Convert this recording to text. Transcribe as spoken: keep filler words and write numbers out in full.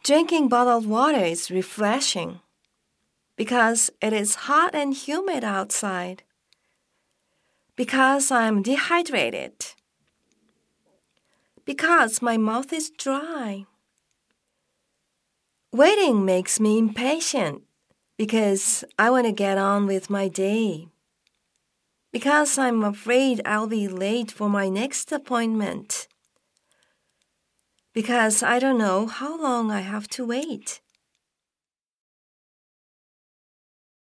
Drinking bottled water is refreshing because it is hot and humid outside. Because I'm dehydrated. Because my mouth is dry. Waiting makes me impatient because I want to get on with my day. Because I'm afraid I'll be late for my next appointment. Because I don't know how long I have to wait.